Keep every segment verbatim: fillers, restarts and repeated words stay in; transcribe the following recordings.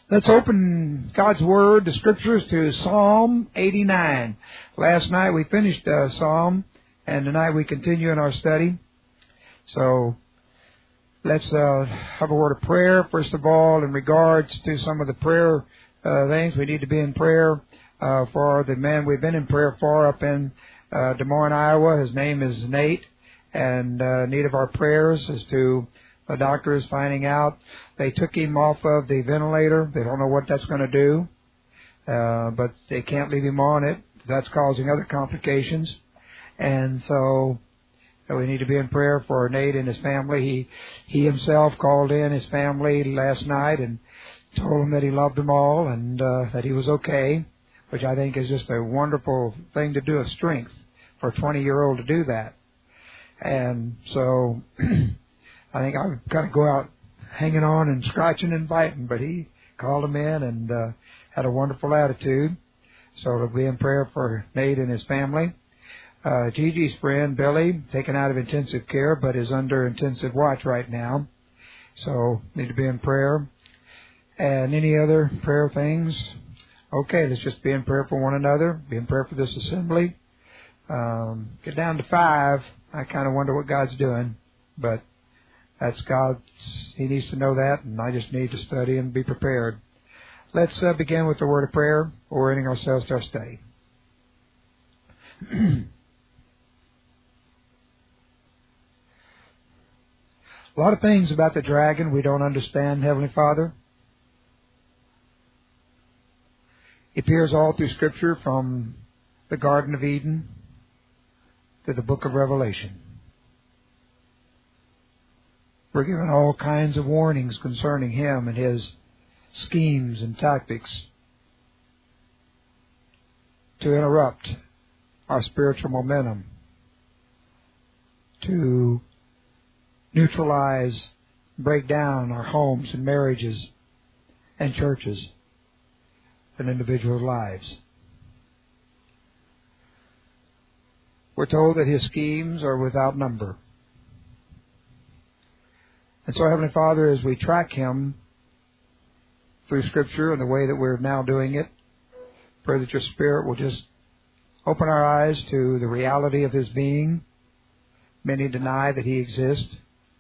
Let's open God's Word, the Scriptures, to Psalm eighty-nine. Last night we finished uh, Psalm, and tonight we continue in our study. So let's uh, have a word of prayer. First of all, in regards to some of the prayer uh, things, we need to be in prayer uh, for the man we've been in prayer for up in uh, Des Moines, Iowa. His name is Nate, and uh, need of our prayers as to the doctor is finding out they took him off of the ventilator. They don't know what that's going to do, uh, but they can't leave him on it. That's causing other complications. And so we need to be in prayer for Nate and his family. He he himself called in his family last night and told them that he loved them all and uh, that he was okay, which I think is just a wonderful thing to do, of strength for a twenty-year-old to do that. And so I think I would kind of go out hanging on and scratching and biting, but he called him in and uh, had a wonderful attitude. So we'll be in prayer for Nate and his family. Uh, Gigi's friend, Billy, taken out of intensive care, but is under intensive watch right now. So need to be in prayer. And any other prayer things? Okay, let's just be in prayer for one another. Be in prayer for this assembly. Um, get down to five. I kind of wonder what God's doing, but that's God's. He needs to know that, and I just need to study and be prepared. Let's uh, begin with the word of prayer, orienting ourselves to our study. A lot of things about the dragon we don't understand, Heavenly Father. It appears all through Scripture, from the Garden of Eden to the book of Revelation. We're given all kinds of warnings concerning him and his schemes and tactics to interrupt our spiritual momentum, to neutralize, break down our homes and marriages and churches and individual lives. We're told that his schemes are without number. And so, Heavenly Father, as we track him through Scripture and the way that we're now doing it, pray that your Spirit will just open our eyes to the reality of his being. Many deny that he exists.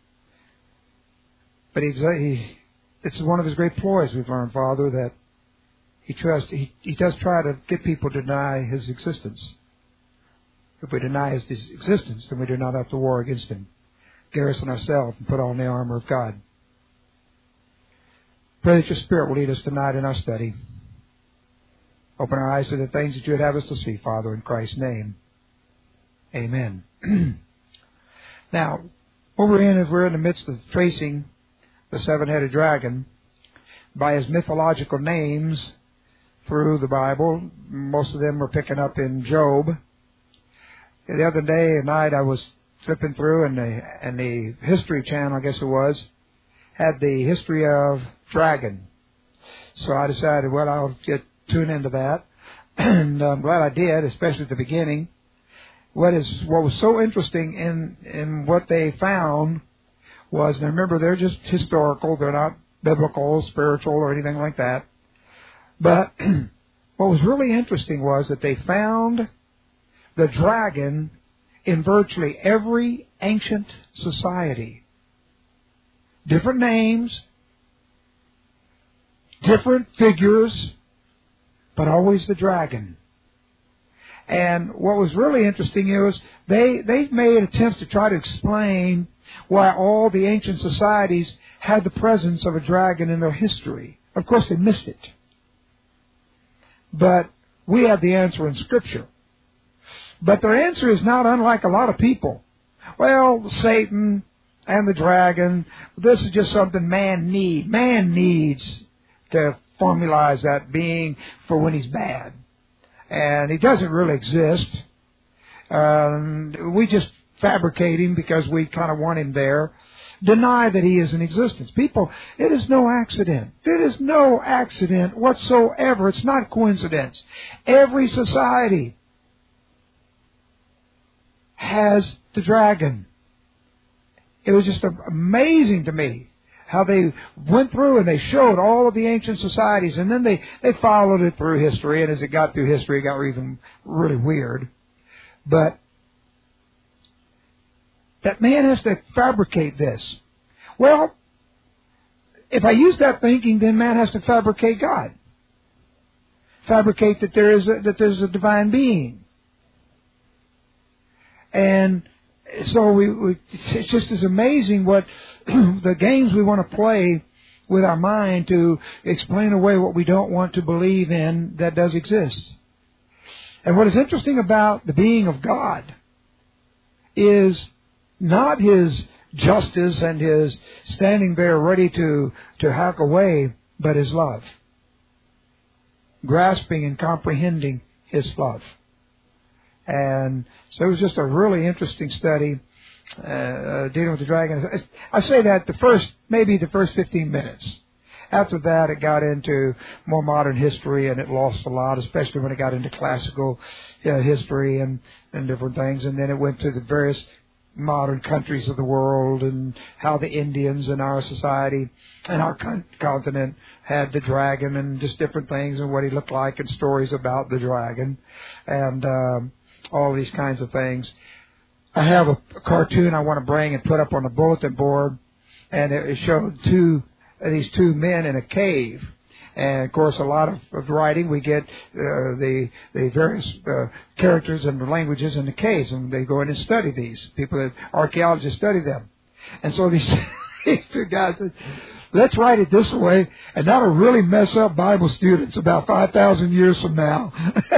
But he, he, it's one of his great ploys we've learned, Father, that he, trusts, he, he does try to get people to deny his existence. If we deny his existence, then we do not have to war against him. Garrison ourselves and put on the armor of God. Pray that your Spirit will lead us tonight in our study. Open our eyes to the things that you would have us to see, Father, in Christ's name. Amen. Now, what we're in is we're in the midst of tracing the seven-headed dragon by his mythological names through the Bible. Most of them we're picking up in Job. The other day and night I was flipping through, and the, and the History Channel, I guess it was, had the history of dragon. So I decided, well, I'll get tune into that. And I'm glad I did, especially at the beginning. What is what was so interesting in, in what they found was, and remember, they're just historical. They're not biblical, spiritual, or anything like that. But what was really interesting was that they found the dragon in virtually every ancient society. Different names, different figures, but always the dragon. And what was really interesting is they, they've made attempts to try to explain why all the ancient societies had the presence of a dragon in their history. Of course, they missed it. But we have the answer in Scripture. But their answer is not unlike a lot of people. Well, Satan and the dragon, this is just something man needs. Man needs to formalize that being for when he's bad. And he doesn't really exist. Um, we just fabricate him because we kind of want him there. Deny that he is in existence. People, it is no accident. It is no accident whatsoever. It's not coincidence. Every society has the dragon. It was just amazing to me how they went through and they showed all of the ancient societies, and then they, they followed it through history, and as it got through history, it got even really weird. But that man has to fabricate this. Well, if I use that thinking, then man has to fabricate God. Fabricate that there is a, that there's a divine being. And so we, we, it's just as amazing what the games we want to play with our mind to explain away what we don't want to believe in that does exist. And what is interesting about the being of God is not His justice and His standing there ready to, to hack away, but His love. Grasping and comprehending His love. And so it was just a really interesting study uh, dealing with the dragon. I say that the first, maybe the first fifteen minutes. After that, it got into more modern history, and it lost a lot, especially when it got into classical uh, history and, and different things. And then it went to the various modern countries of the world and how the Indians in our society and our con- continent had the dragon and just different things and what he looked like and stories about the dragon and um, all these kinds of things. I have a, a cartoon I want to bring and put up on the bulletin board, and it, it showed two these two men in a cave. And, of course, a lot of, of writing, we get uh, the the various uh, characters and the languages in the caves, and they go in and study these. People, that archaeologists study them. And so these, these two guys said, let's write it this way, and that'll really mess up Bible students about five thousand years from now.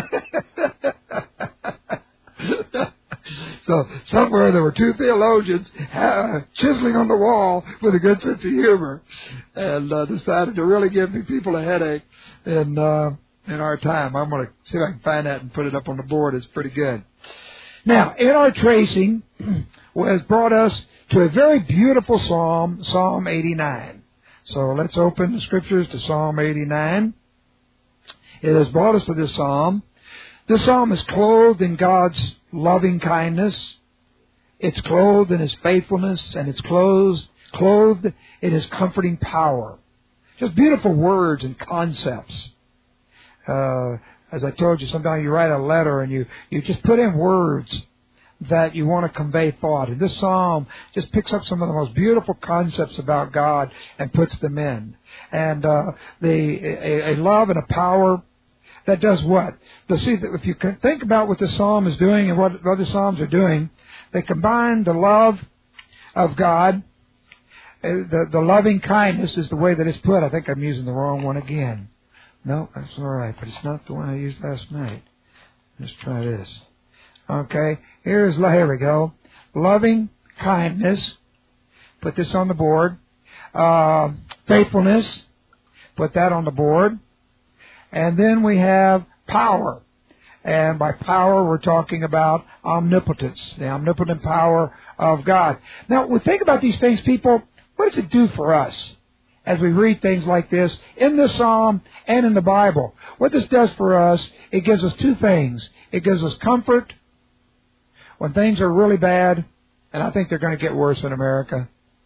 So somewhere there were two theologians uh, chiseling on the wall with a good sense of humor, and uh, decided to really give the people a headache in uh, in our time. I'm going to see if I can find that and put it up on the board. It's pretty good. Now, in our tracing, has brought us to a very beautiful psalm, Psalm eighty-nine. So let's open the scriptures to Psalm eighty-nine. It has brought us to this psalm. This psalm is clothed in God's loving kindness. It's clothed in His faithfulness, and it's clothed, clothed in His comforting power. Just beautiful words and concepts. Uh, as I told you, sometimes you write a letter and you, you just put in words that you want to convey thought. And this psalm just picks up some of the most beautiful concepts about God and puts them in. And uh, the a, a love and a power that does what? To see that if you can think about what this psalm is doing and what other psalms are doing, they combine the love of God. The, the loving kindness is the way that it's put. I think I'm using the wrong one again. No, that's all right, but it's not the one I used last night. Let's try this. Okay, here's, here we go. Loving kindness. Put this on the board. Uh, faithfulness. Put that on the board. And then we have power. And by power, we're talking about omnipotence, the omnipotent power of God. Now, when we think about these things, people, what does it do for us as we read things like this in the psalm and in the Bible? What this does for us, it gives us two things. It gives us comfort when things are really bad, and I think they're going to get worse in America.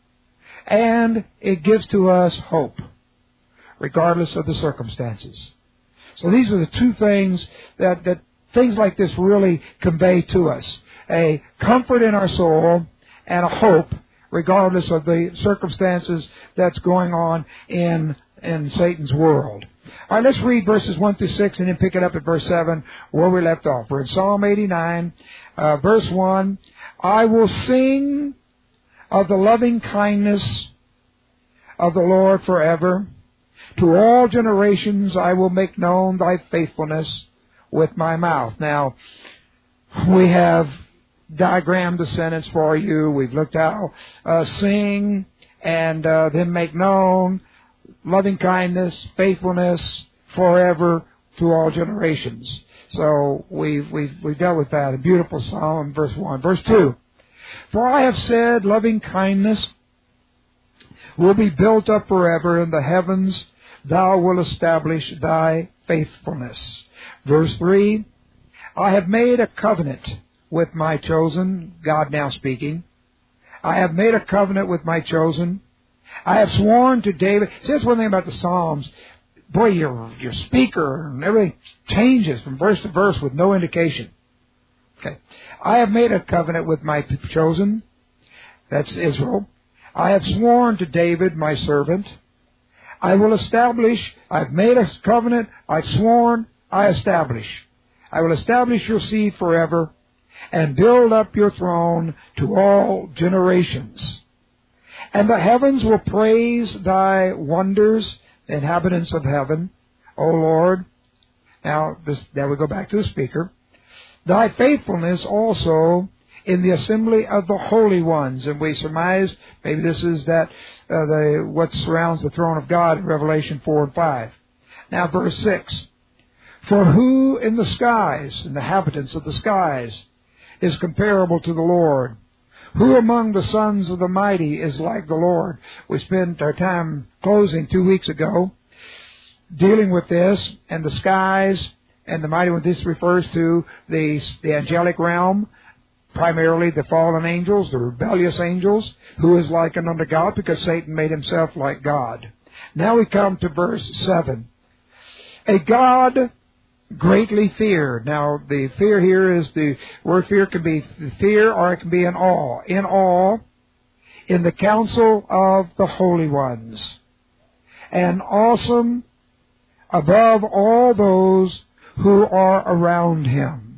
And it gives to us hope, regardless of the circumstances. So these are the two things that, that things like this really convey to us. A comfort in our soul and a hope, regardless of the circumstances that's going on in, in Satan's world. All right, let's read verses one through six and then pick it up at verse seven where we left off. We're in Psalm eighty-nine, uh, verse one. I will sing of the loving kindness of the Lord forever. To all generations I will make known Thy faithfulness with my mouth. Now, we have diagrammed the sentence for you. We've looked how uh, sing and uh, then make known, loving kindness, faithfulness, forever to all generations. So we've we've we've dealt with that. A beautiful psalm, verse one. Verse two. For I have said, loving kindness will be built up forever in the heavens. Thou wilt establish Thy faithfulness. Verse three, I have made a covenant with my chosen, God now speaking. I have made a covenant with my chosen, I have sworn to David. See, that's one thing about the Psalms. Boy, your your speaker and everything changes from verse to verse with no indication. Okay. I have made a covenant with my chosen. That's Israel. I have sworn to David, my servant. I will establish. I've made a covenant. I've sworn. I establish. I will establish your seed forever and build up your throne to all generations. And the heavens will praise thy wonders, the inhabitants of heaven, O Lord. Now, this, now we go back to the speaker. Thy faithfulness also in the assembly of the holy ones. And we surmise maybe this is that uh, the what surrounds the throne of God in Revelation four and five. Now, verse six. For who in the skies, in the inhabitants of the skies, is comparable to the Lord? Who among the sons of the mighty is like the Lord? We spent our time closing two weeks ago dealing with this, and the skies and the mighty one. This refers to the, the angelic realm, primarily the fallen angels, the rebellious angels, who is likened unto God because Satan made himself like God. Now we come to verse seven. A God greatly feared. Now, the fear here is the word fear can be fear or it can be in awe. In awe, in the council of the holy ones. And awesome above all those who are around him.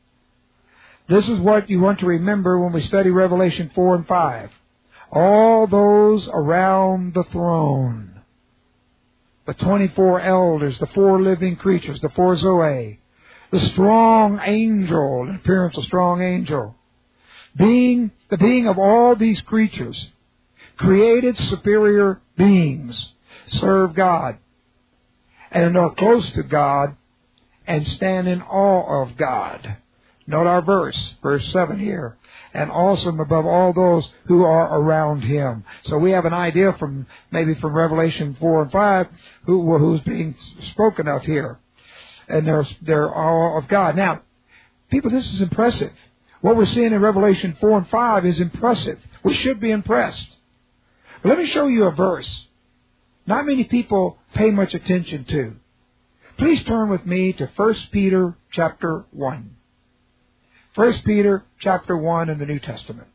This is what you want to remember when we study Revelation four and five. All those around the throne. The twenty-four elders, the four living creatures, the four Zoe, the strong angel, in appearance a strong angel, being the being of all these creatures, created superior beings, serve God, and are close to God, and stand in awe of God. Note our verse, verse seven here. And awesome above all those who are around him. So we have an idea from, maybe from Revelation four and five, who, who's being spoken of here. And they're, they're awe of God. Now, people, this is impressive. What we're seeing in Revelation four and five is impressive. We should be impressed. But let me show you a verse not many people pay much attention to. Please turn with me to First Peter chapter one. First Peter chapter one in the New Testament.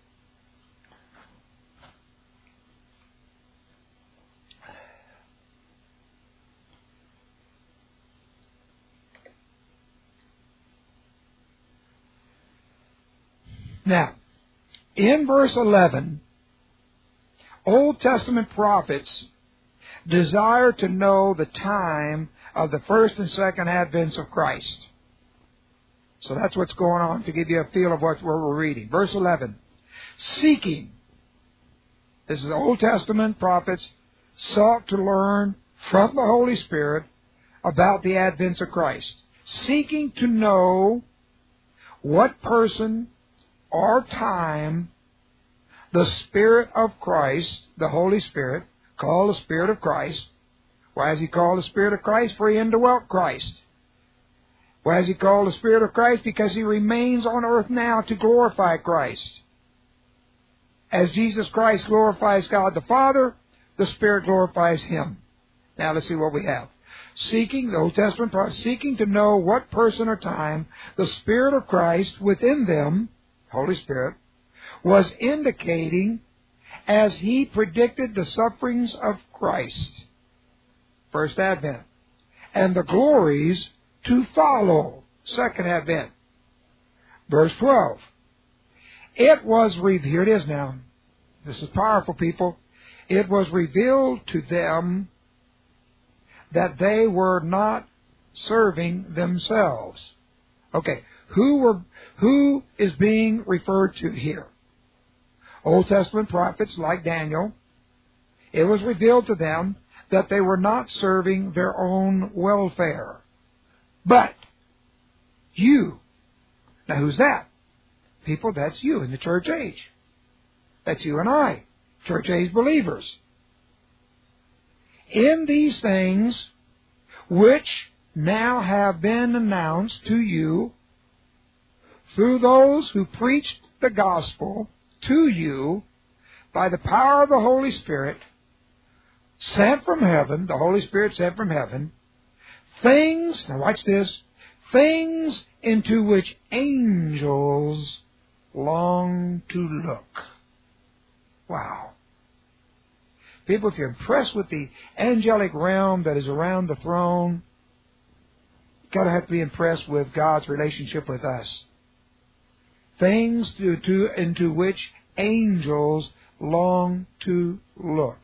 Now, in verse eleven, Old Testament prophets desire to know the time of the first and second advents of Christ. So that's what's going on to give you a feel of what we're reading. Verse eleven. Seeking. This is the Old Testament prophets sought to learn from the Holy Spirit about the advents of Christ. Seeking to know what person or time the Spirit of Christ, the Holy Spirit, called the Spirit of Christ. Why is he called the Spirit of Christ? For he indwelt Christ. Why is he called the Spirit of Christ? Because he remains on earth now to glorify Christ. As Jesus Christ glorifies God the Father, the Spirit glorifies him. Now let's see what we have. Seeking, the Old Testament prophet, seeking to know what person or time the Spirit of Christ within them, Holy Spirit, was indicating as he predicted the sufferings of Christ, first advent, and the glories to follow, second advent. Verse twelve. It was revealed, here it is now. This is powerful, people. It was revealed to them that they were not serving themselves. Okay, who were who is being referred to here? Old Testament prophets like Daniel. It was revealed to them that they were not serving their own welfare. But you, now who's that? People, that's you in the church age. That's you and I, church age believers. In these things which now have been announced to you through those who preached the gospel to you by the power of the Holy Spirit, sent from heaven, the Holy Spirit sent from heaven, things, now watch this, things into which angels long to look. Wow. People, if you're impressed with the angelic realm that is around the throne, you've got to have to be impressed with God's relationship with us. Things to, to, into which angels long to look.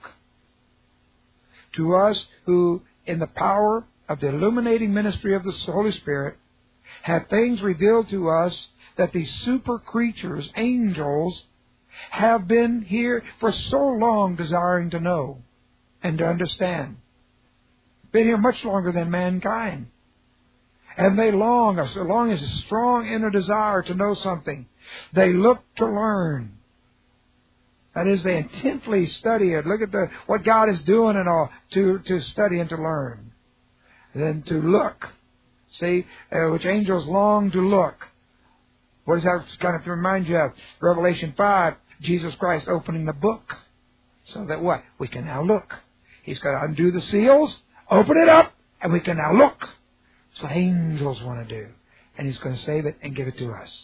To us who, in the power of the illuminating ministry of the Holy Spirit, have things revealed to us that these super creatures, angels, have been here for so long desiring to know and to understand. Been here much longer than mankind. And they long, as long as a strong inner desire to know something, they look to learn. That is, they intently study it. Look at the what God is doing and all to, to study and to learn. Then to look. See, uh, which angels long to look. What does that kind of remind you of? Revelation five, Jesus Christ opening the book. So that what? We can now look. He's going to undo the seals, open it up, and we can now look. That's what angels want to do. And He's going to save it and give it to us.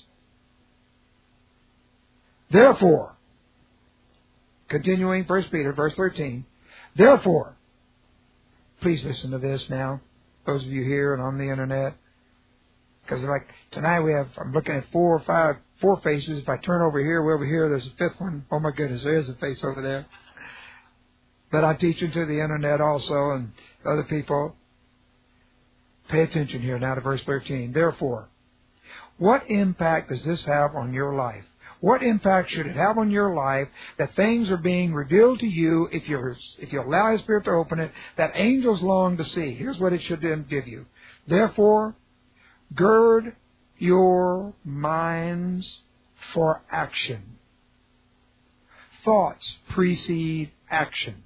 Therefore, continuing First Peter, verse thirteen, therefore, please listen to this now, those of you here and on the internet. Because like tonight we have, I'm looking at four or five, four faces. If I turn over here, we're over here, there's a fifth one. Oh my goodness, there is a face over there. But I'm teaching to the internet also and other people. Pay attention here now to verse thirteen. Therefore, what impact does this have on your life? What impact should it have on your life that things are being revealed to you if you if you allow His Spirit to open it, that angels long to see? Here's what it should then give you. Therefore, gird your minds for action. Thoughts precede action.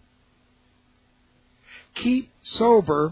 Keep sober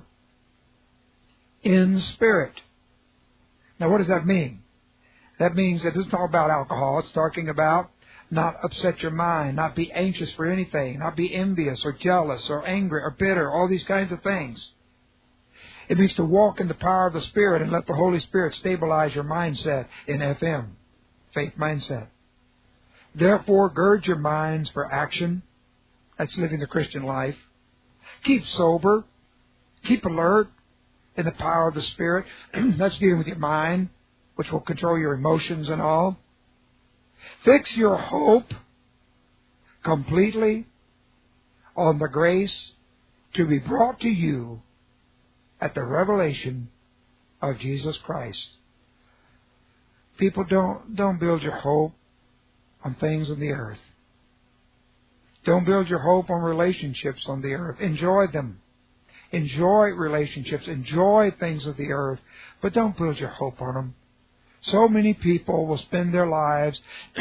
in spirit. Now, what does that mean? That means that it doesn't talk about alcohol. It's talking about not upset your mind, not be anxious for anything, not be envious or jealous or angry or bitter, all these kinds of things. It means to walk in the power of the Spirit and let the Holy Spirit stabilize your mindset in F M, faith mindset. Therefore, gird your minds for action. That's living the Christian life. Keep sober. Keep alert in the power of the Spirit. That's dealing with your mind, which will control your emotions and all. Fix your hope completely on the grace to be brought to you at the revelation of Jesus Christ. People, don't, don't build your hope on things on the earth. Don't build your hope on relationships on the earth. Enjoy them. Enjoy relationships. Enjoy things of the earth. But don't build your hope on them. So many people will spend their lives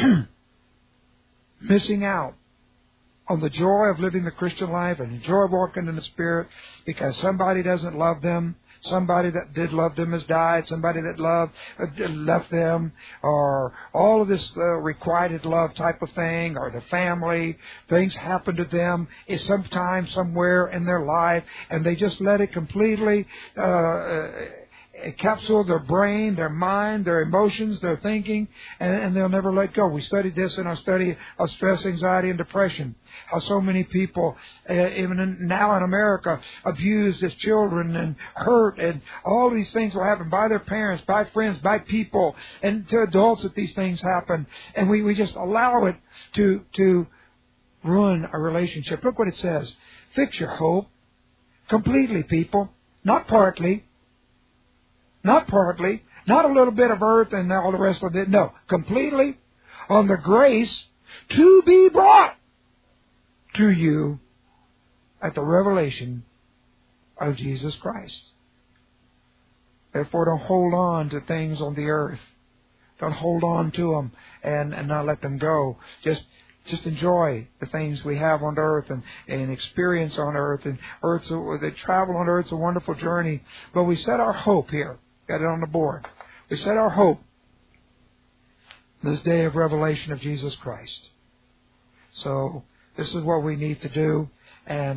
missing out on the joy of living the Christian life and the joy of walking in the Spirit because somebody doesn't love them. Somebody that did love them has died. Somebody that loved uh, left them, or all of this uh, requited love type of thing, or the family. Things happen to them is sometime somewhere in their life, and they just let it completely uh, uh, capsule their brain, their mind, their emotions, their thinking, and, and they'll never let go. We studied this in our study of stress, anxiety, and depression. How so many people, uh, even in, now in America, abused as children and hurt, and all these things will happen by their parents, by friends, by people, and to adults that these things happen. And we, we just allow it to, to ruin a relationship. Look what it says. Fix your hope completely, people, not partly. Not partly, not a little bit of earth and all the rest of it. No, completely on the grace to be brought to you at the revelation of Jesus Christ. Therefore, don't hold on to things on the earth. Don't hold on to them and, and not let them go. Just Just enjoy the things we have on earth and, and experience on earth. And earth's a, the travel on earth's a wonderful journey. But we set our hope here. Got it on the board. We set our hope this day of revelation of Jesus Christ. So this is what we need to do. And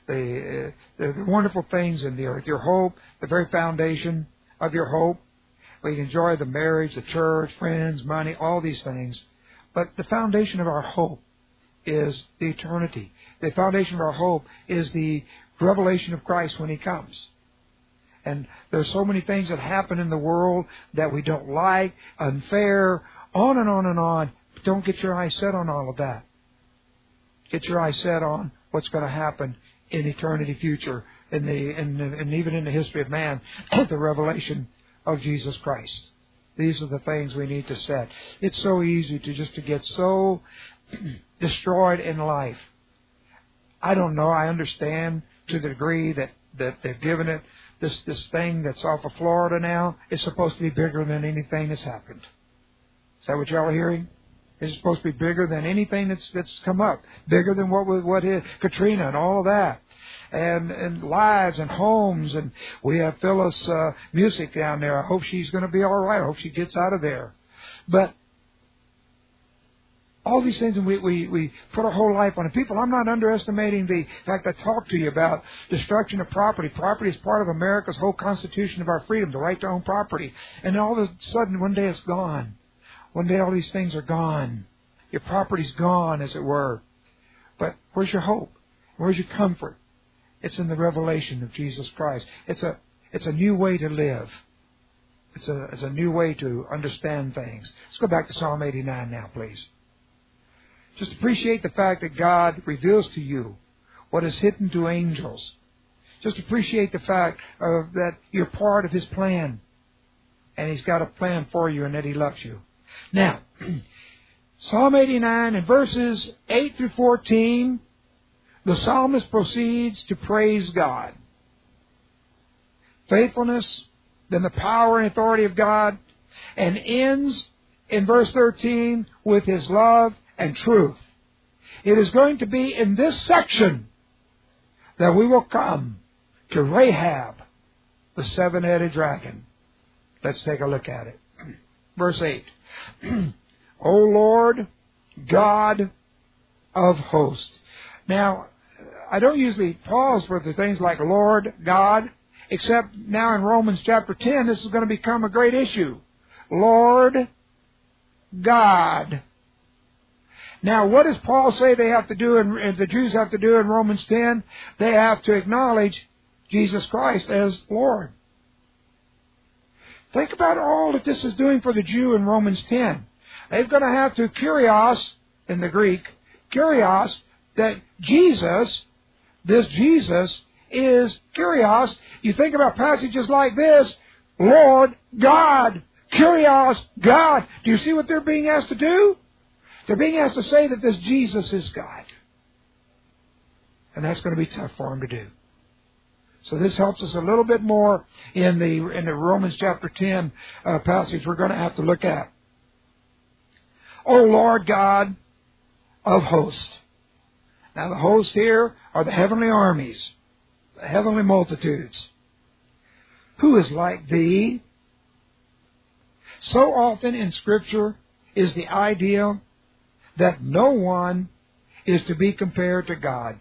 the, uh, the, the wonderful things in the earth. Your hope, the very foundation of your hope. We can enjoy the marriage, the church, friends, money, all these things. But the foundation of our hope is the eternity. The foundation of our hope is the revelation of Christ when He comes. And there's so many things that happen in the world that we don't like, unfair, on and on and on. But don't get your eyes set on all of that. Get your eyes set on what's going to happen in eternity future, in the, in the, and even in the history of man, the revelation of Jesus Christ. These are the things we need to set. It's so easy to just to get so destroyed in life. I don't know. I understand to the degree that, that they've given it this this thing that's off of Florida now is supposed to be bigger than anything that's happened. Is that what y'all are hearing? It's supposed to be bigger than anything that's that's come up. Bigger than what was what is Katrina and all of that. And and lives and homes, and we have Phyllis uh, Music down there. I hope she's going to be all right. I hope she gets out of there. But all these things, and we, we, we put our whole life on it. People, I'm not underestimating the fact I talked to you about destruction of property. Property is part of America's whole constitution of our freedom, the right to own property. And all of a sudden, one day it's gone. One day all these things are gone. Your property's gone, as it were. But where's your hope? Where's your comfort? It's in the revelation of Jesus Christ. It's a it's a new way to live. It's a it's a new way to understand things. Let's go back to Psalm eighty-nine now, please. Just appreciate the fact that God reveals to you what is hidden to angels. Just appreciate the fact of that you're part of His plan. And He's got a plan for you and that He loves you. Now, Psalm eighty-nine and verses eight through fourteen, the psalmist proceeds to praise God. Faithfulness, then the power and authority of God, and ends in verse thirteen with His love and truth. It is going to be in this section that we will come to Rahab, the seven-headed dragon. Let's take a look at it. Verse eight. O Lord, God of hosts. Now, I don't usually pause for the things like Lord, God, except now in Romans chapter ten, this is going to become a great issue. Lord, God. Now, what does Paul say they have to do, and the Jews have to do in Romans ten? They have to acknowledge Jesus Christ as Lord. Think about all that this is doing for the Jew in Romans ten. They're going to have to kurios, in the Greek, kurios, that Jesus, this Jesus, is kurios. You think about passages like this, Lord, God, kurios, God. Do you see what they're being asked to do? They're being asked to say that this Jesus is God. And that's going to be tough for them to do. So this helps us a little bit more in the in the Romans chapter ten uh, passage we're going to have to look at. O Lord God of hosts. Now the hosts here are the heavenly armies, the heavenly multitudes. Who is like Thee? So often in Scripture is the idea that no one is to be compared to God.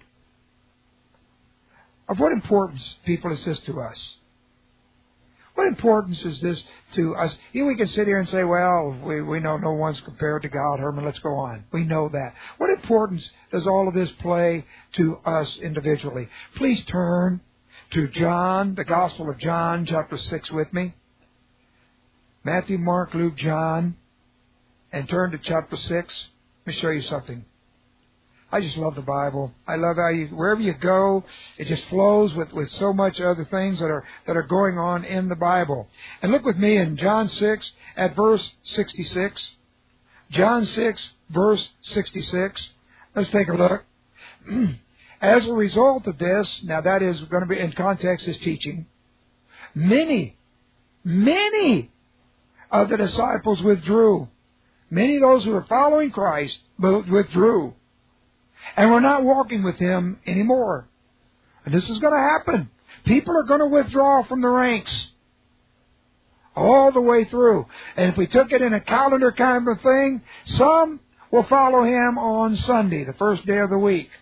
Of what importance, people, is this to us? What importance is this to us? You know, we can sit here and say, well, we, we know no one's compared to God. Herman, let's go on. We know that. What importance does all of this play to us individually? Please turn to John, the Gospel of John, chapter six with me. Matthew, Mark, Luke, John. And turn to chapter six. Let me show you something. I just love the Bible. I love how you, wherever you go, it just flows with, with so much other things that are that are going on in the Bible. And look with me in John six at verse sixty-six. John six, verse sixty-six. Let's take a look. As a result of this, now that is going to be in context is teaching, many, many of the disciples withdrew. Many of those who were following Christ withdrew. And we're not walking with Him anymore. And this is going to happen. People are going to withdraw from the ranks. All the way through. And if we took it in a calendar kind of thing, some will follow Him on Sunday, the first day of the week.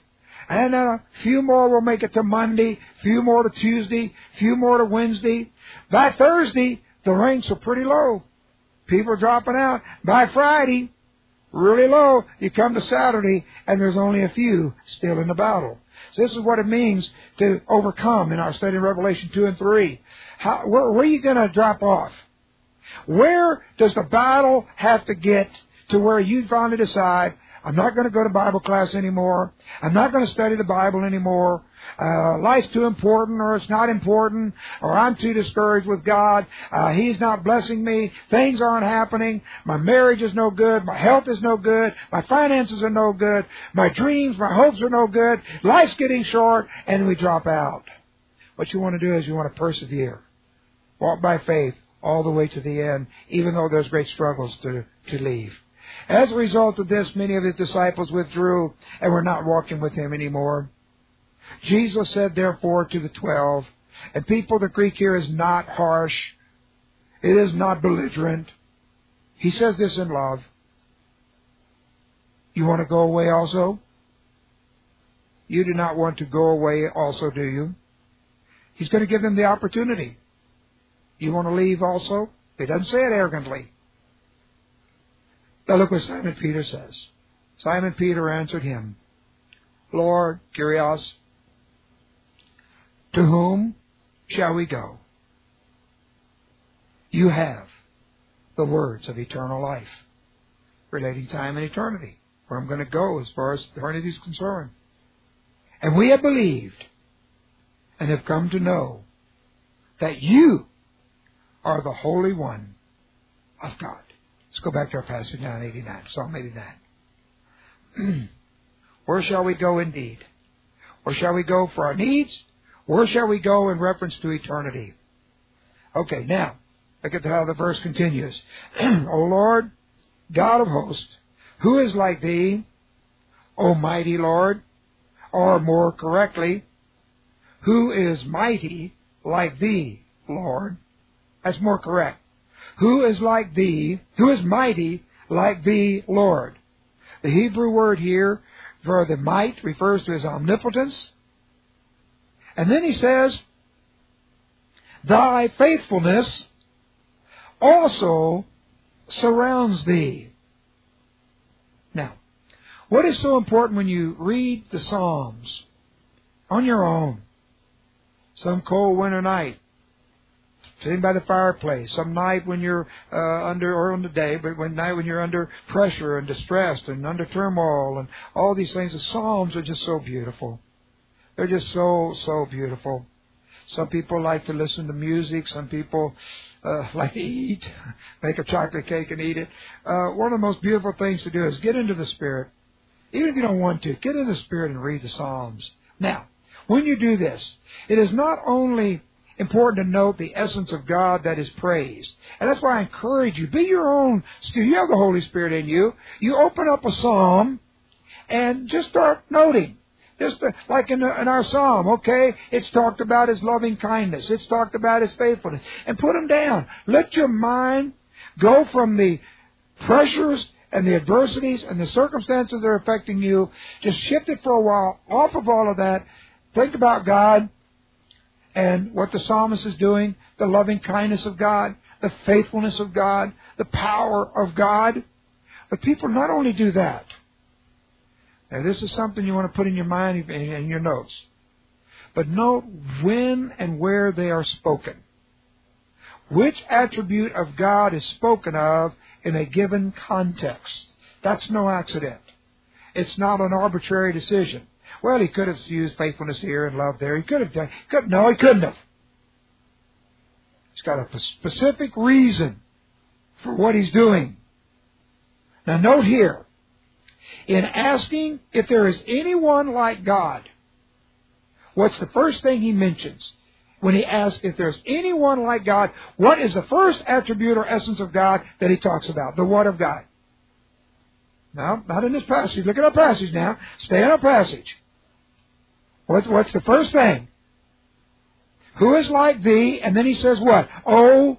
And a few more will make it to Monday, few more to Tuesday, few more to Wednesday. By Thursday, the ranks are pretty low. People dropping out. By Friday, really low. You come to Saturday, and there's only a few still in the battle. So this is what it means to overcome in our study in Revelation two and three. How, where, where are you going to drop off? Where does the battle have to get to where you finally decide, I'm not going to go to Bible class anymore. I'm not going to study the Bible anymore. Uh, life's too important, or it's not important, or I'm too discouraged with God. Uh, He's not blessing me. Things aren't happening. My marriage is no good. My health is no good. My finances are no good. My dreams, my hopes are no good. Life's getting short, and we drop out. What you want to do is you want to persevere. Walk by faith all the way to the end, even though there's great struggles to, to leave. As a result of this, many of His disciples withdrew and were not walking with Him anymore. Jesus said, therefore, to the twelve, and people, the Greek here is not harsh. It is not belligerent. He says this in love. You want to go away also? You do not want to go away also, do you? He's going to give them the opportunity. You want to leave also? He doesn't say it arrogantly. Now look what Simon Peter says. Simon Peter answered Him, Lord, Kyrios, to whom shall we go? You have the words of eternal life, relating time and eternity, where I'm going to go as far as eternity is concerned. And we have believed and have come to know that You are the Holy One of God. Let's go back to our passage now in eighty-nine, Psalm eighty-nine. Where shall we go indeed? Where shall we go for our needs? Where shall we go in reference to eternity? Okay, now, look at how the verse continues. O Lord, God of hosts, who is like Thee, O mighty Lord? Or more correctly, who is mighty like Thee, Lord? That's more correct. Who is like Thee, who is mighty like Thee, Lord? The Hebrew word here for the might refers to His omnipotence. And then he says, Thy faithfulness also surrounds Thee. Now, what is so important when you read the Psalms on your own? Some cold winter night, sitting by the fireplace, some night when you're uh, under, or on the day, but one night when you're under pressure and distressed and under turmoil and all these things. The Psalms are just so beautiful. They're just so, so beautiful. Some people like to listen to music. Some people uh, like to eat, make a chocolate cake and eat it. Uh, one of the most beautiful things to do is get into the Spirit. Even if you don't want to, get in the Spirit and read the Psalms. Now, when you do this, it is not only important to note the essence of God that is praised. And that's why I encourage you, be your own student. You have the Holy Spirit in you. You open up a psalm and just start noting. Just uh, like in, the, in our psalm, okay? It's talked about His loving kindness. It's talked about His faithfulness. And put them down. Let your mind go from the pressures and the adversities and the circumstances that are affecting you. Just shift it for a while off of all of that. Think about God and what the psalmist is doing, the loving kindness of God, the faithfulness of God, the power of God. But people not only do that. Now, this is something you want to put in your mind and in your notes. But note when and where they are spoken. Which attribute of God is spoken of in a given context. That's no accident. It's not an arbitrary decision. Well, He could have used faithfulness here and love there. He could have done. Could, no, He couldn't have. He's got a specific reason for what He's doing. Now, note here, in asking if there is anyone like God, what's the first thing He mentions? When He asks if there's anyone like God, what is the first attribute or essence of God that He talks about? The Word of God. No, not in this passage. Look at our passage now. Stay in our passage. What's, what's the first thing? Who is like Thee? And then He says what? O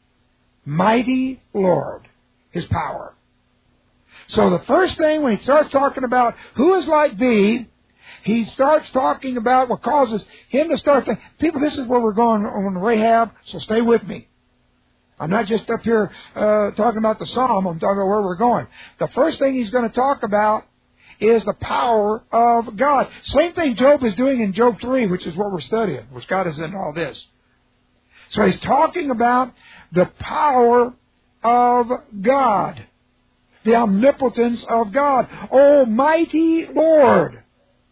mighty Lord. His power. So the first thing when He starts talking about who is like Thee, he starts talking about what causes him to start thinking, people, this is where we're going on Rahab, so stay with me. I'm not just up here uh, talking about the psalm, I'm talking about where we're going. The first thing he's going to talk about is the power of God. Same thing Job is doing in Job three, which is what we're studying, which God is in all this. So he's talking about the power of God, the omnipotence of God, Almighty Lord.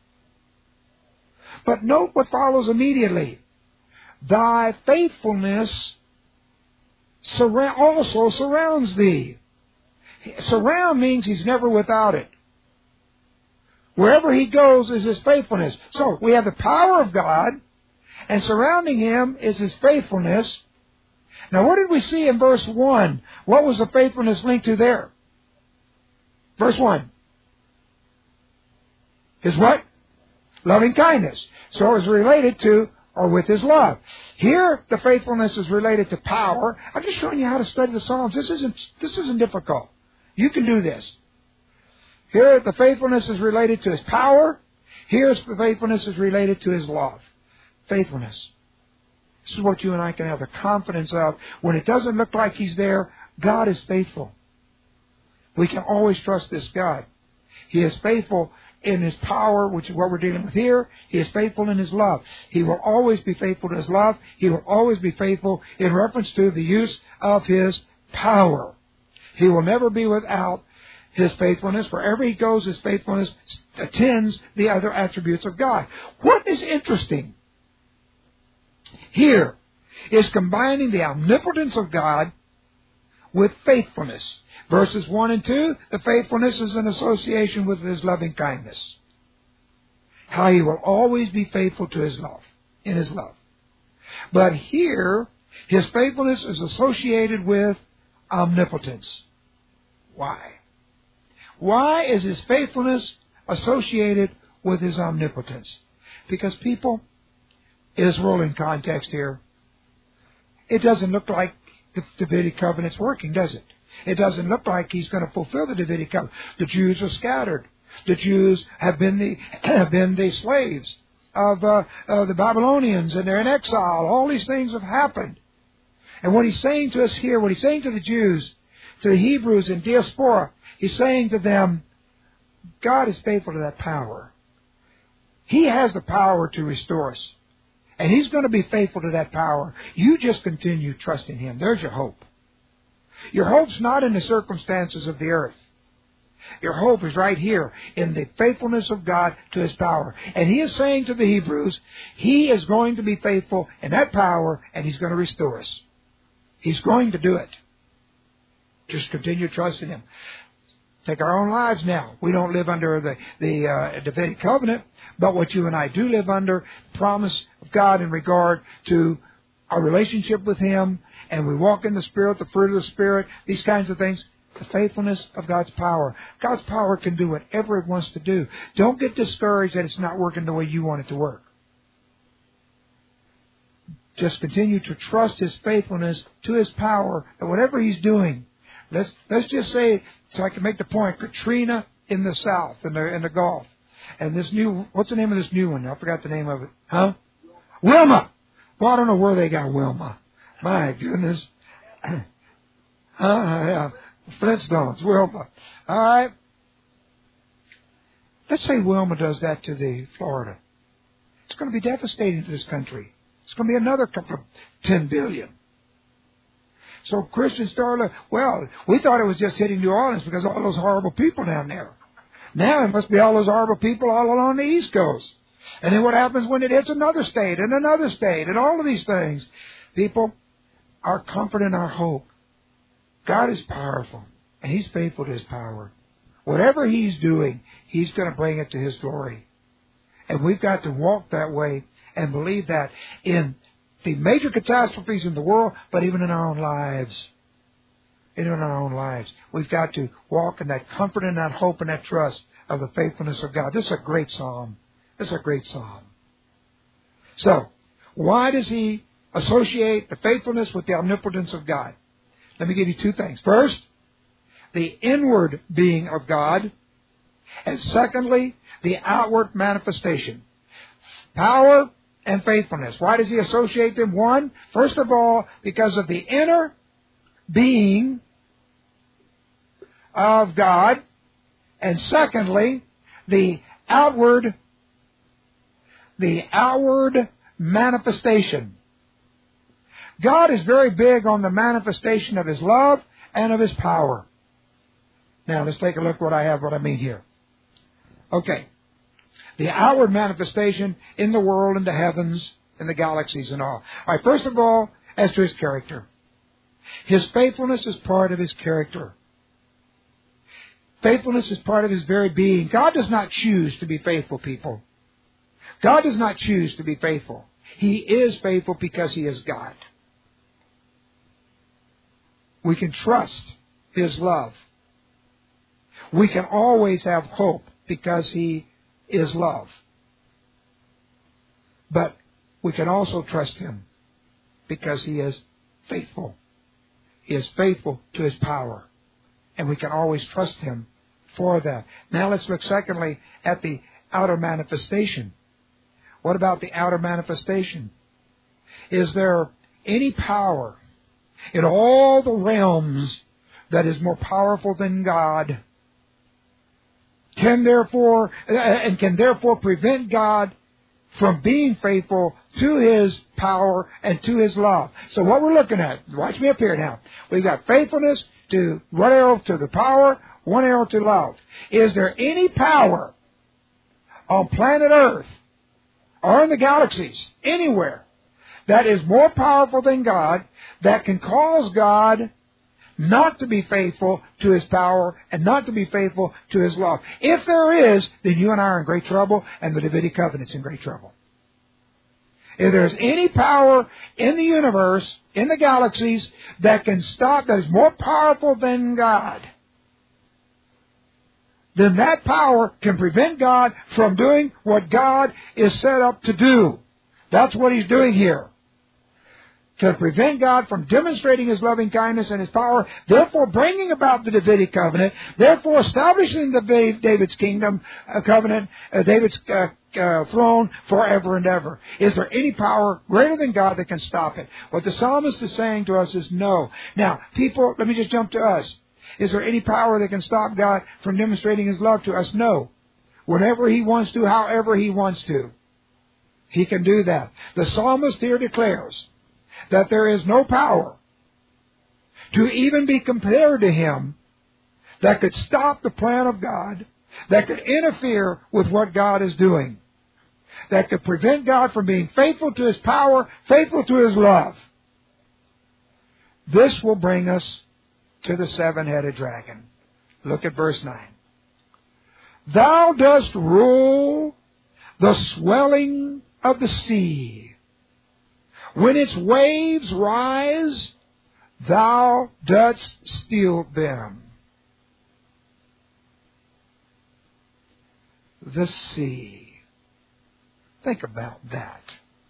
But note what follows immediately. Thy faithfulness surra- also surrounds thee. Surround means he's never without it. Wherever he goes is his faithfulness. So we have the power of God, and surrounding him is his faithfulness. Now what did we see in verse one? What was the faithfulness linked to there? Verse one. His what? Loving kindness. So it was related to, or with his love. Here, the faithfulness is related to power. I'm just showing you how to study the Psalms. This isn't, this isn't difficult. You can do this. Here, the faithfulness is related to his power. Here, the faithfulness is related to his love. Faithfulness. This is what you and I can have the confidence of. When it doesn't look like he's there, God is faithful. We can always trust this God. He is faithful in his power, which is what we're dealing with here. He is faithful in his love. He will always be faithful to his love. He will always be faithful in reference to the use of his power. He will never be without his faithfulness. Wherever he goes, his faithfulness attends the other attributes of God. What is interesting here is combining the omnipotence of God with faithfulness. Verses one and two, the faithfulness is in association with his loving kindness. How he will always be faithful to his love, in his love. But here, his faithfulness is associated with omnipotence. Why? Why is his faithfulness associated with his omnipotence? Because people, in this world in context here, it doesn't look like the Davidic covenant's working, does it? It doesn't look like he's going to fulfill the Davidic covenant. The Jews are scattered. The Jews have been the have been the slaves of uh, uh, the Babylonians, and they're in exile. All these things have happened. And what he's saying to us here, what he's saying to the Jews, to the Hebrews in diaspora, he's saying to them, God is faithful to that power. He has the power to restore us. And he's going to be faithful to that power. You just continue trusting him. There's your hope. Your hope's not in the circumstances of the earth. Your hope is right here in the faithfulness of God to his power. And he is saying to the Hebrews, he is going to be faithful in that power, and he's going to restore us. He's going to do it. Just continue trusting him. Take our own lives now. We don't live under the, the uh, Davidic covenant, but what you and I do live under, the promise of God in regard to our relationship with him, and we walk in the Spirit, the fruit of the Spirit, these kinds of things, the faithfulness of God's power. God's power can do whatever it wants to do. Don't get discouraged that it's not working the way you want it to work. Just continue to trust his faithfulness to his power, and whatever he's doing. Let's let's just say, so I can make the point, Katrina in the South, in the in the Gulf, and this new, what's the name of this new one? I forgot the name of it. Huh? Wilma. Well, I don't know where they got Wilma. My goodness. huh? Yeah. Flintstones, Wilma. All right. Let's say Wilma does that to the Florida. It's going to be devastating to this country. It's going to be another couple of ten billion. So Christians started, well, we thought it was just hitting New Orleans because of all those horrible people down there. Now it must be all those horrible people all along the East Coast. And then what happens when it hits another state and another state and all of these things? People, our comfort and our hope. God is powerful, and he's faithful to his power. Whatever he's doing, he's going to bring it to his glory. And we've got to walk that way and believe that in the major catastrophes in the world, but even in our own lives. Even in our own lives. We've got to walk in that comfort and that hope and that trust of the faithfulness of God. This is a great psalm. This is a great psalm. So, why does he associate the faithfulness with the omnipotence of God? Let me give you two things. First, the inward being of God. And secondly, the outward manifestation. Power and faithfulness. Why does he associate them? One, first of all, because of the inner being of God. And secondly, the outward, the outward manifestation. God is very big on the manifestation of His love and of His power. Now, let's take a look what I have, what I mean here. Okay. The outward manifestation in the world, in the heavens, in the galaxies and all. All right, first of all, as to His character. His faithfulness is part of His character. Faithfulness is part of His very being. God does not choose to be faithful, people. God does not choose to be faithful. He is faithful because He is God. We can trust His love. We can always have hope because He is love. But we can also trust Him because He is faithful. He is faithful to His power. And we can always trust Him for that. Now let's look secondly at the outer manifestation. What about the outer manifestation? Is there any power in all the realms that is more powerful than God? Can therefore, and can therefore prevent God from being faithful to His power and to His love. So what we're looking at, watch me up here now. We've got faithfulness to one arrow to the power, one arrow to love. Is there any power on planet Earth or in the galaxies, anywhere, that is more powerful than God, that can cause God not to be faithful to His power and not to be faithful to His love? If there is, then you and I are in great trouble, and the Davidic covenant's in great trouble. If there's any power in the universe, in the galaxies, that can stop, that is more powerful than God, then that power can prevent God from doing what God is set up to do. That's what He's doing here. To prevent God from demonstrating His loving kindness and His power, therefore bringing about the Davidic covenant, therefore establishing the David's kingdom uh, covenant, uh, David's uh, uh, throne forever and ever. Is there any power greater than God that can stop it? What the psalmist is saying to us is no. Now, people, let me just jump to us. Is there any power that can stop God from demonstrating His love to us? No. Whenever He wants to, however He wants to, He can do that. The psalmist here declares that there is no power to even be compared to Him that could stop the plan of God, that could interfere with what God is doing, that could prevent God from being faithful to His power, faithful to His love. This will bring us to the seven-headed dragon. Look at verse nine. Thou dost rule the swelling of the sea. When its waves rise, Thou dost still them. The sea. Think about that.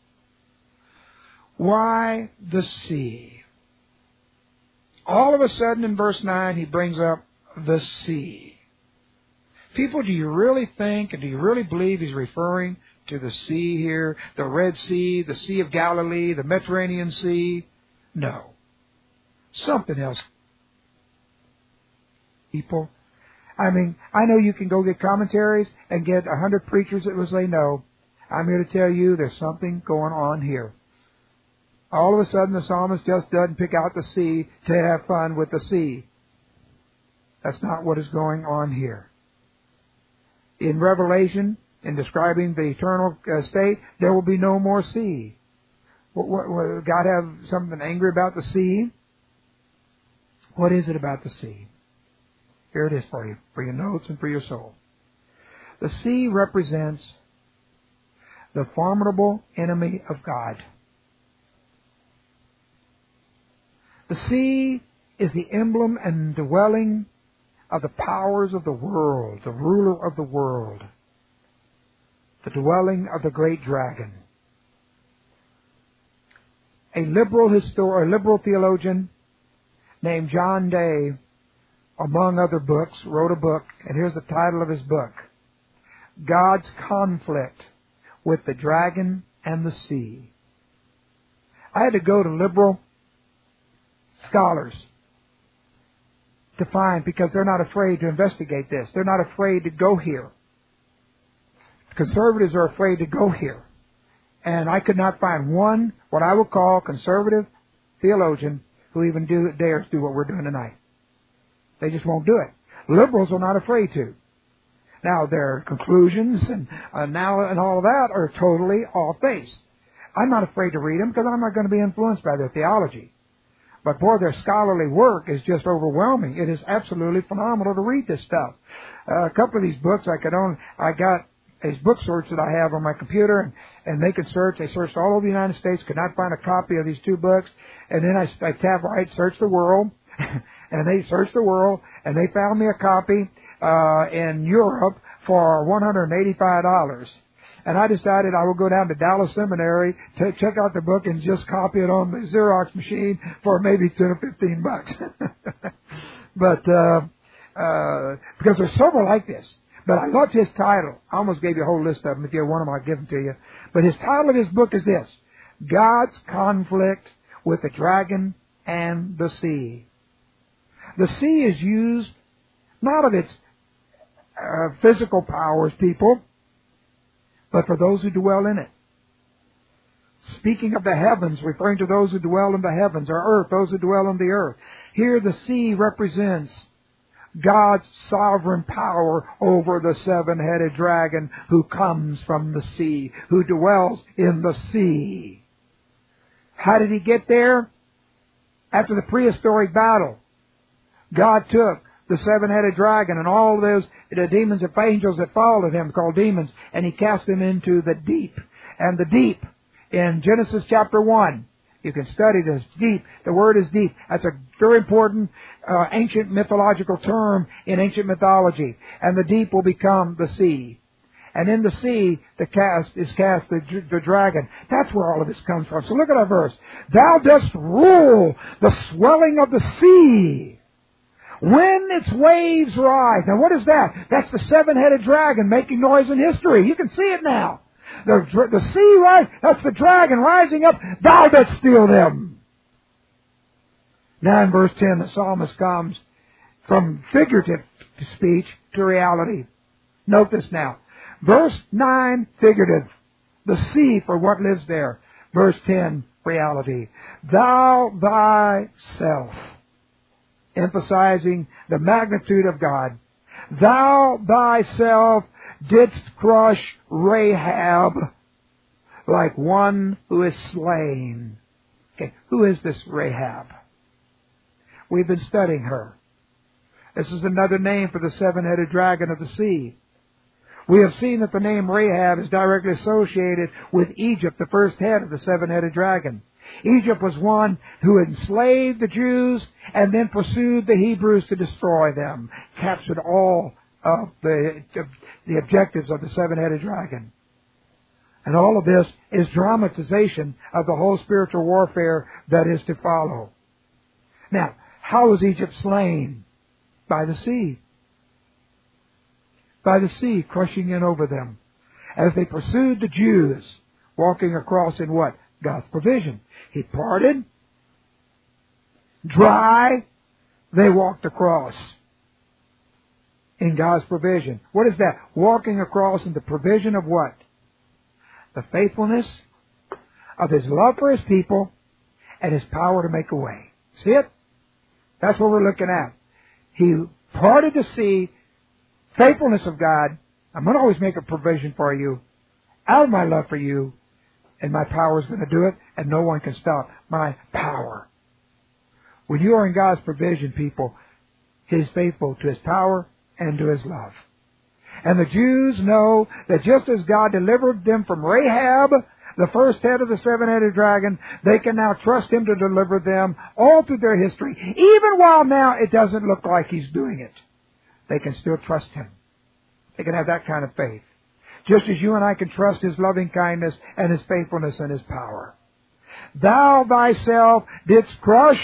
Why the sea? All of a sudden in verse nine he brings up the sea. People, do you really think and do you really believe he's referring to the sea here? The Red Sea, the Sea of Galilee, the Mediterranean Sea? No. Something else. People, I mean, I know you can go get commentaries and get a hundred preachers that will say no. I'm here to tell you there's something going on here. All of a sudden the psalmist just doesn't pick out the sea to have fun with the sea. That's not what is going on here. In Revelation, in describing the eternal uh, state, there will be no more sea. What, what, what, God have something angry about the sea? What is it about the sea? Here it is for you, for your notes and for your soul. The sea represents the formidable enemy of God. The sea is the emblem and dwelling of the powers of the world, the ruler of the world, the dwelling of the great dragon. A liberal histor- a liberal theologian named John Day, among other books, wrote a book, and here's the title of his book: God's conflict with the dragon and the sea. I had to go to liberal scholars to find, because they're not afraid to investigate this. They're not afraid to go here. Conservatives are afraid to go here. And I could not find one, what I would call conservative theologian, who even do, dares do what we're doing tonight. They just won't do it. Liberals are not afraid to. Now, their conclusions and uh, now and all of that are totally off base. I'm not afraid to read them because I'm not going to be influenced by their theology. But boy, their scholarly work is just overwhelming. It is absolutely phenomenal to read this stuff. Uh, a couple of these books I could only, I got these book search that I have on my computer, and, and they could search. They searched all over the United States, could not find a copy of these two books. And then I, I tab right, search the world, and they searched the world, and they found me a copy uh, in Europe for one hundred eighty-five dollars. And I decided I would go down to Dallas Seminary to check out the book and just copy it on the Xerox machine for maybe ten or fifteen bucks. But, uh, uh, because there's several like this. But I loved his title. I almost gave you a whole list of them. If you want them, I'll give them to you. But his title of his book is this: God's Conflict with the Dragon and the Sea. The sea is used not of its uh, physical powers, people, but for those who dwell in it. Speaking of the heavens, referring to those who dwell in the heavens, or earth, those who dwell in the earth. Here the sea represents God's sovereign power over the seven-headed dragon who comes from the sea, who dwells in the sea. How did he get there? After the prehistoric battle, God took the seven-headed dragon and all those the demons and angels that followed him, called demons, and he cast them into the deep. And the deep, in Genesis chapter one, you can study this. Deep, the word is deep. That's a very important uh, ancient mythological term in ancient mythology. And the deep will become the sea. And in the sea, the cast is cast the, the dragon. That's where all of this comes from. So look at our verse. Thou dost rule the swelling of the sea, when its waves rise. Now what is that? That's the seven-headed dragon making noise in history. You can see it now. The, the sea rise, that's the dragon rising up. Thou dost steal them. Now in verse ten, the psalmist comes from figurative speech to reality. Note this now. Verse nine, figurative. The sea for what lives there. Verse ten, reality. Thou thyself, emphasizing the magnitude of God. Thou thyself didst crush Rahab like one who is slain. Okay, who is this Rahab? We've been studying her. This is another name for the seven-headed dragon of the sea. We have seen that the name Rahab is directly associated with Egypt, the first head of the seven-headed dragon. Egypt was one who enslaved the Jews and then pursued the Hebrews to destroy them, captured all of the, the objectives of the seven-headed dragon. And all of this is dramatization of the whole spiritual warfare that is to follow. Now, how was Egypt slain? By the sea. By the sea crushing in over them. As they pursued the Jews, walking across in what? God's provision. He parted. Dry. They walked across in God's provision. What is that? Walking across in the provision of what? The faithfulness of His love for His people and His power to make a way. See it? That's what we're looking at. He parted the sea, faithfulness of God. I'm going to always make a provision for you out of my love for you, and my power is going to do it, and no one can stop my power. When you are in God's provision, people, He is faithful to His power and to His love. And the Jews know that just as God delivered them from Rahab, the first head of the seven-headed dragon, they can now trust Him to deliver them all through their history. Even while now it doesn't look like He's doing it, they can still trust Him. They can have that kind of faith. Just as you and I can trust His loving kindness and His faithfulness and His power. Thou thyself didst crush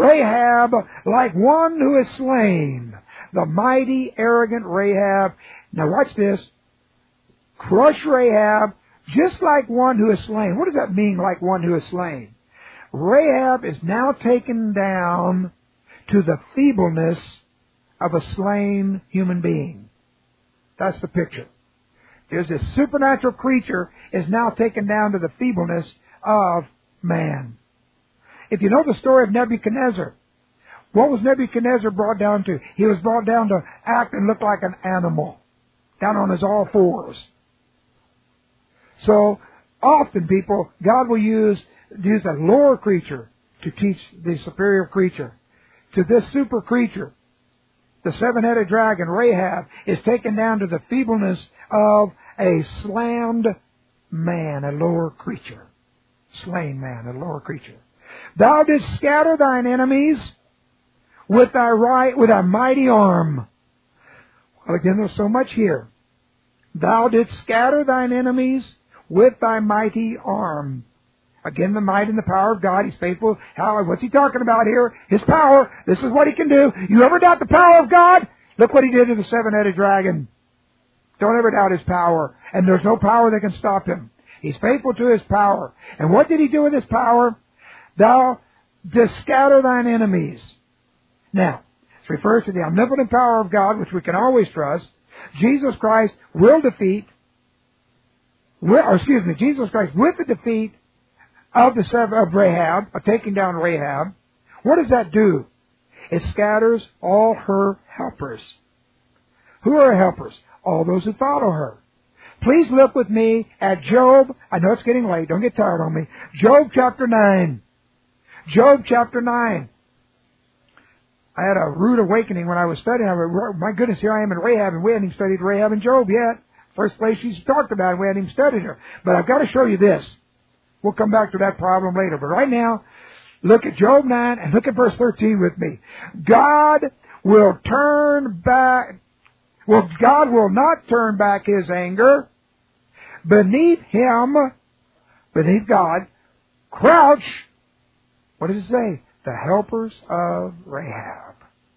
Rahab like one who is slain. The mighty, arrogant Rahab Now watch this. Crush Rahab just like one who is slain. What does that mean, like one who is slain? Rahab is now taken down to the feebleness of a slain human being. That's the picture. There's this supernatural creature is now taken down to the feebleness of man. If you know the story of Nebuchadnezzar, what was Nebuchadnezzar brought down to? He was brought down to act and look like an animal, down on his all fours. So often, people, God will use use a lower creature to teach the superior creature. To this super creature, the seven-headed dragon, Rahab, is taken down to the feebleness of a slammed man, a lower creature. Slain man, a lower creature. Thou didst scatter thine enemies with thy right, with thy mighty arm. Well, again, there's so much here. Thou didst scatter thine enemies with thy mighty arm. Again, the might and the power of God. He's faithful. How, what's he talking about here? His power. This is what he can do. You ever doubt the power of God? Look what he did to the seven-headed dragon. Don't ever doubt his power. And there's no power that can stop him. He's faithful to his power. And what did he do with his power? Thou didst scatter thine enemies. Now, this refers to the omnipotent power of God, which we can always trust. Jesus Christ will defeat, or excuse me, Jesus Christ with the defeat of the seven of Rahab, of taking down Rahab. What does that do? It scatters all her helpers. Who are her helpers? All those who follow her. Please look with me at Job. I know it's getting late. Don't get tired on me. Job chapter nine. Job chapter nine. I had a rude awakening when I was studying. I went, my goodness, here I am in Rahab, and we hadn't even studied Rahab and Job yet. First place she's talked about, and we hadn't even studied her. But I've got to show you this. We'll come back to that problem later. But right now, look at Job nine and look at verse thirteen with me. God will turn back, well, God will not turn back His anger. Beneath Him, beneath God, crouch, what does it say? The helpers of Rahab.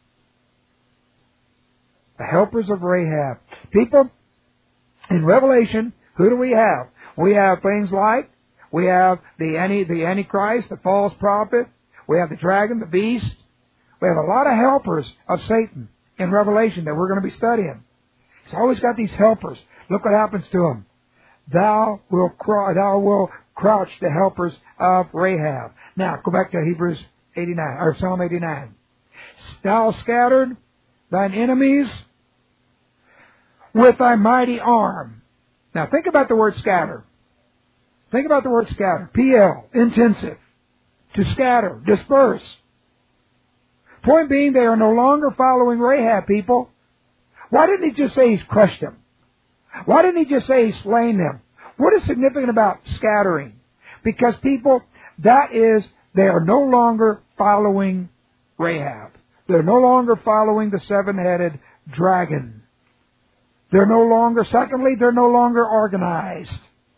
The helpers of Rahab. People, in Revelation, who do we have? We have things like, we have the anti, the Antichrist, the false prophet. We have the dragon, the beast. We have a lot of helpers of Satan in Revelation that we're going to be studying. He's always got these helpers. Look what happens to him. Thou will, cr- thou will crouch the helpers of Rahab. Now, go back to Hebrews eighty-nine, or Psalm eighty-nine. Thou scattered thine enemies with thy mighty arm. Now, think about the word scatter. Think about the word scatter. P L, intensive. To scatter, disperse. Point being, they are no longer following Rahab, people. Why didn't he just say he's crushed them? Why didn't he just say he's slain them? What is significant about scattering? Because, people, that is, they are no longer following Rahab. They're no longer following the seven-headed dragon. They're no longer, secondly, they're no longer organized.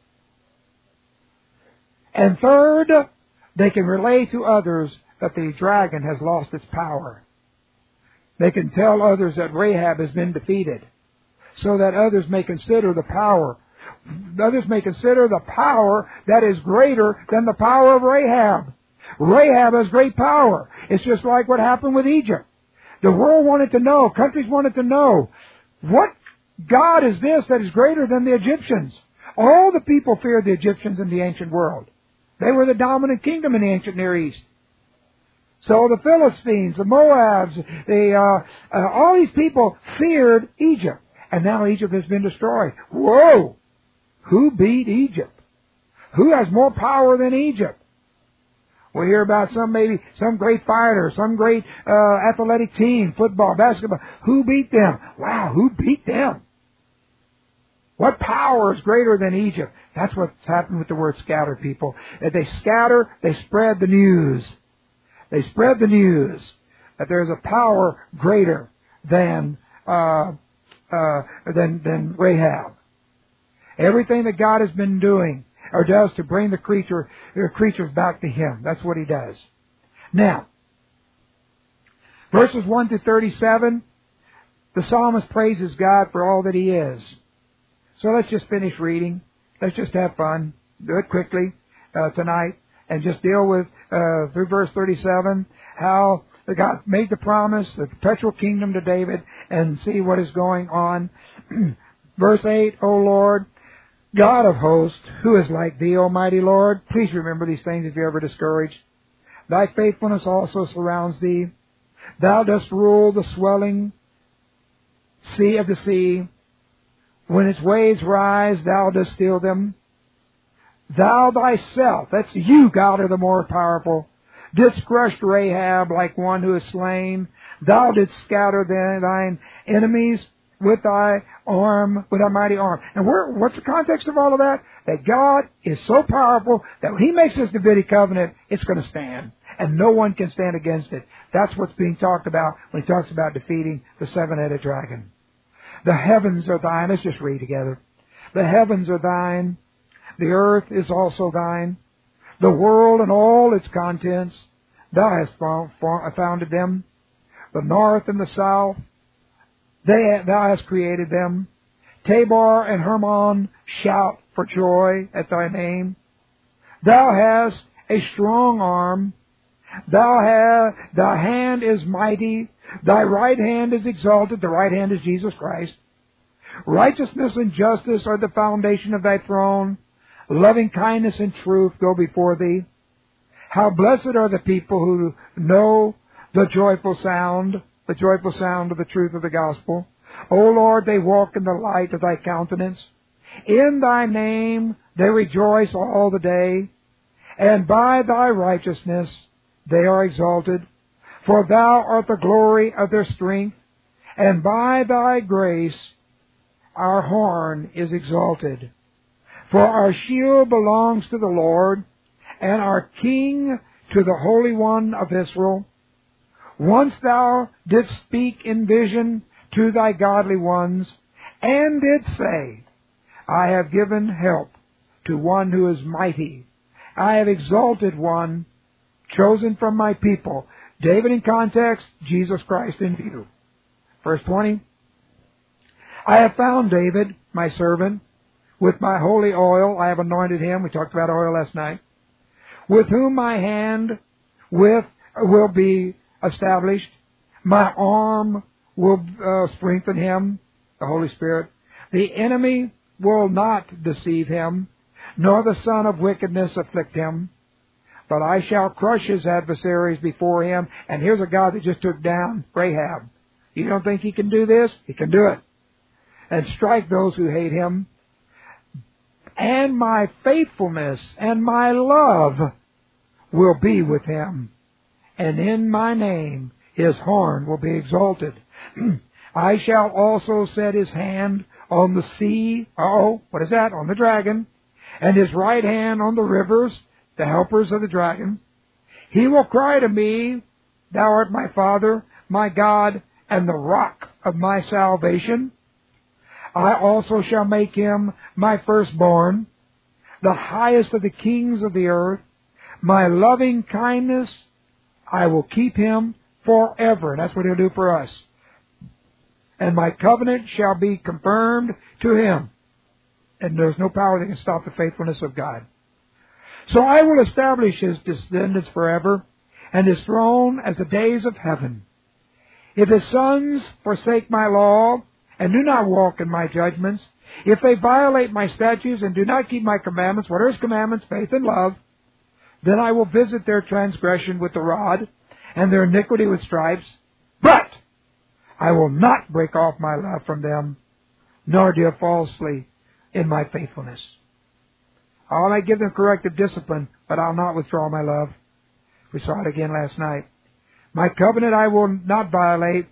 And third, they can relay to others that the dragon has lost its power. They can tell others that Rahab has been defeated, so that others may consider the power. Others may consider the power that is greater than the power of Rahab. Rahab has great power. It's just like what happened with Egypt. The world wanted to know, countries wanted to know, what God is this that is greater than the Egyptians? All the people feared the Egyptians in the ancient world. They were the dominant kingdom in the ancient Near East. So the Philistines, the Moabs, the, uh, uh, all these people feared Egypt. And now Egypt has been destroyed. Whoa! Who beat Egypt? Who has more power than Egypt? We hear about some maybe some great fighter, some great uh, athletic team, football, basketball. Who beat them? Wow, who beat them? What power is greater than Egypt? That's what's happened with the word scatter, people. If they scatter, they spread the news. They spread the news that there's a power greater than uh, uh, than than Rahab. Everything that God has been doing or does to bring the creature, the creatures back to Him. That's what He does. Now, verses one to thirty-seven, The psalmist praises God for all that He is. So let's just finish reading. Let's just have fun. Do it quickly uh, tonight. And just deal with, uh, through verse thirty-seven, how God made the promise, the perpetual kingdom to David, and see what is going on. Verse eight, O Lord, God of hosts, who is like Thee, Almighty Lord? Please remember these things if you're ever discouraged. Thy faithfulness also surrounds Thee. Thou dost rule the swelling sea of the sea. When its waves rise, Thou dost still them. Thou Thyself, that's You, God, are the more powerful, didst crush Rahab like one who is slain. Thou didst scatter Thine enemies with Thy arm, with Thy mighty arm. And where, what's the context of all of that? That God is so powerful that when He makes this Davidic covenant, it's going to stand. And no one can stand against it. That's what's being talked about when He talks about defeating the seven-headed dragon. The heavens are Thine. Let's just read together. The heavens are Thine. The earth is also Thine. The world and all its contents, Thou hast founded them. The north and the south, they, Thou hast created them. Tabor and Hermon shout for joy at Thy name. Thou hast a strong arm. Thou hast, Thy hand is mighty. Thy right hand is exalted. The right hand is Jesus Christ. Righteousness and justice are the foundation of Thy throne. Loving kindness and truth go before Thee. How blessed are the people who know the joyful sound, the joyful sound of the truth of the gospel. O Lord, they walk in the light of Thy countenance. In Thy name they rejoice all the day, and by Thy righteousness they are exalted. For Thou art the glory of their strength, and by Thy grace our horn is exalted. For our shield belongs to the Lord, and our King to the Holy One of Israel. Once Thou didst speak in vision to Thy godly ones, and didst say, I have given help to one who is mighty. I have exalted one chosen from my people. David in context, Jesus Christ in view. Verse twenty. I have found David, my servant. With my holy oil I have anointed him. We talked about oil last night. With whom my hand with will be established. My arm will uh, strengthen him, the Holy Spirit. The enemy will not deceive him, nor the son of wickedness afflict him. But I shall crush his adversaries before him. And here's a God that just took down Rahab. You don't think He can do this? He can do it. And strike those who hate Him. And my faithfulness and my love will be with him. And in my name his horn will be exalted. I shall also set his hand on the sea. Oh, what is that? On the dragon. And his right hand on the rivers, the helpers of the dragon. He will cry to me, Thou art my Father, my God, and the rock of my salvation. I also shall make him my firstborn, the highest of the kings of the earth. My loving kindness, I will keep him forever. And that's what He'll do for us. And my covenant shall be confirmed to him. And there's no power that can stop the faithfulness of God. So I will establish his descendants forever, and his throne as the days of heaven. If his sons forsake my law, and do not walk in my judgments, if they violate my statutes and do not keep my commandments, what are his commandments? Faith and love. Then I will visit their transgression with the rod, and their iniquity with stripes. But I will not break off my love from them, nor deal falsely in my faithfulness. I may give them corrective discipline, but I'll not withdraw my love. We saw it again last night. My covenant I will not violate,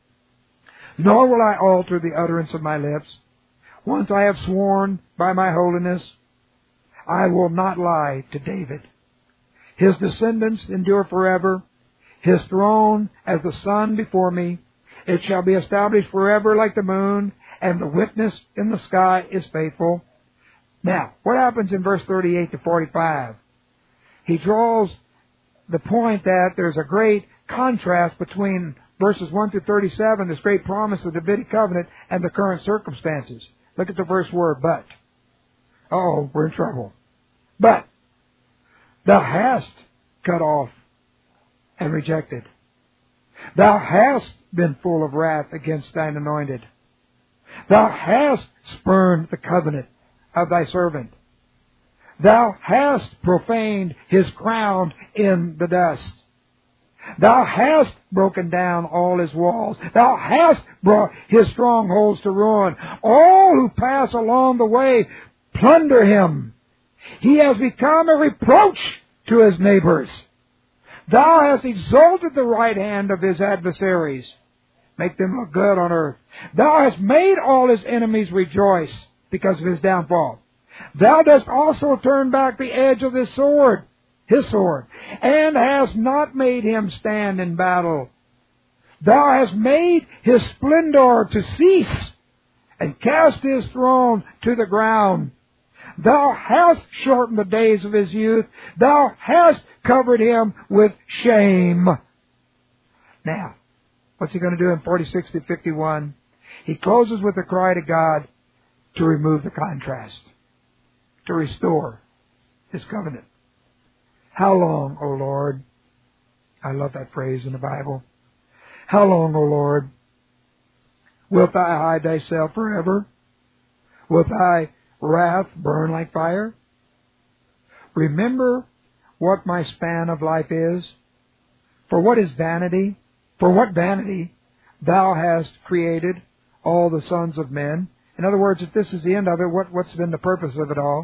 nor will I alter the utterance of my lips. Once I have sworn by my holiness, I will not lie to David. His descendants endure forever. His throne as the sun before me. It shall be established forever like the moon, and the witness in the sky is faithful. Now, what happens in verse thirty-eight to forty-five? He draws the point that there's a great contrast between verses one through thirty-seven, this great promise of the Davidic covenant and the current circumstances. Look at the verse word, but. Uh-oh, we're in trouble. But thou hast cut off and rejected. Thou hast been full of wrath against thine anointed. Thou hast spurned the covenant of thy servant. Thou hast profaned his crown in the dust. Thou hast broken down all his walls. Thou hast brought his strongholds to ruin. All who pass along the way plunder him. He has become a reproach to his neighbors. Thou hast exalted the right hand of his adversaries. Make them look good on earth. Thou hast made all his enemies rejoice because of his downfall. Thou dost also turn back the edge of his sword, his sword, and hast not made him stand in battle. Thou hast made his splendor to cease, and cast his throne to the ground. Thou hast shortened the days of his youth. Thou hast covered him with shame. Now, what's he going to do in forty-six to fifty-one? He closes with a cry to God to remove the contrast, to restore his covenant. How long, O Lord? I love that phrase in the Bible. How long, O Lord, wilt thou hide thyself forever? Wilt thy wrath burn like fire? Remember what my span of life is. For what is vanity? For what vanity thou hast created all the sons of men. In other words, if this is the end of it, what, what's been the purpose of it all?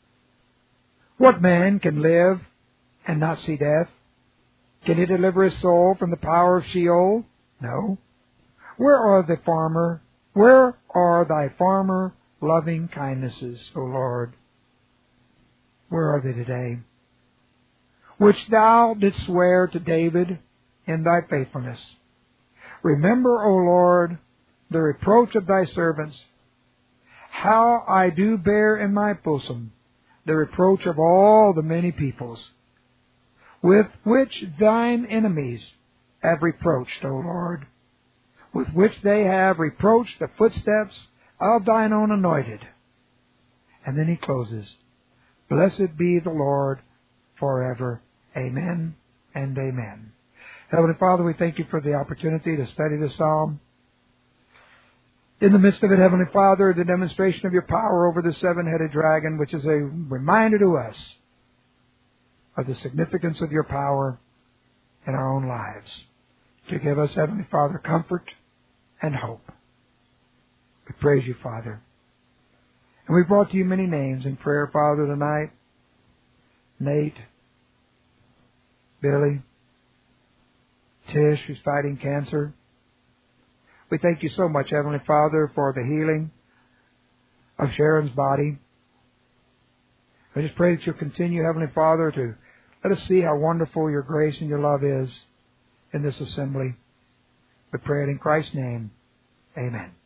What man can live and not see death? Can he deliver his soul from the power of Sheol? No. Where are the farmer? Where are thy farmer loving kindnesses, O Lord? Where are they today? Which thou didst swear to David in thy faithfulness. Remember, O Lord, the reproach of thy servants, how I do bear in my bosom the reproach of all the many peoples, with which thine enemies have reproached, O Lord, with which they have reproached the footsteps of thine own anointed. And then he closes, Blessed be the Lord forever. Amen and amen. Heavenly Father, we thank you for the opportunity to study this psalm. In the midst of it, Heavenly Father, the demonstration of your power over the seven-headed dragon, which is a reminder to us of the significance of your power in our own lives, to give us, Heavenly Father, comfort and hope. We praise you, Father. And we've brought to you many names in prayer, Father, tonight. Nate, Billy, Tish, who's fighting cancer. We thank you so much, Heavenly Father, for the healing of Sharon's body. I just pray that you'll continue, Heavenly Father, to let us see how wonderful your grace and your love is in this assembly. We pray it in Christ's name. Amen.